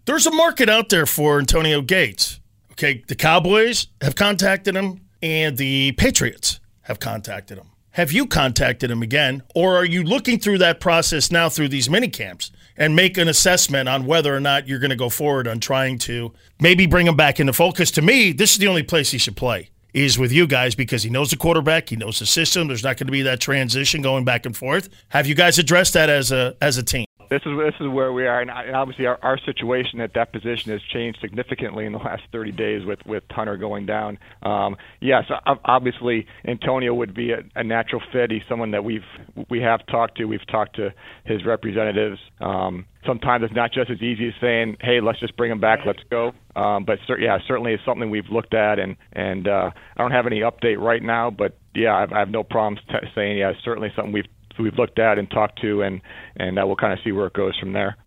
There's a market out there for Antonio Gates. Okay, the Cowboys have contacted him, and the Patriots have contacted him. Have you contacted him again, or are you looking through that process now through these mini camps and make an assessment on whether or not you're going to go forward on trying to maybe bring him back into focus? To me, this is the only place he should play, is with you guys, because he knows the quarterback, he knows the system. There's not going to be that transition going back and forth. Have you guys addressed that as a team? This is where we are, and obviously our situation at that position has changed significantly in the last 30 days with Hunter going down. Yes, obviously Antonio would be a natural fit. He's someone that we have talked to. We've talked to his representatives. Sometimes it's not just as easy as saying, "Hey, let's just bring him back, let's go." But certainly it's something we've looked at, and I don't have any update right now. But yeah, I have no problems saying certainly something we've looked at and talked to, and we'll kind of see where it goes from there.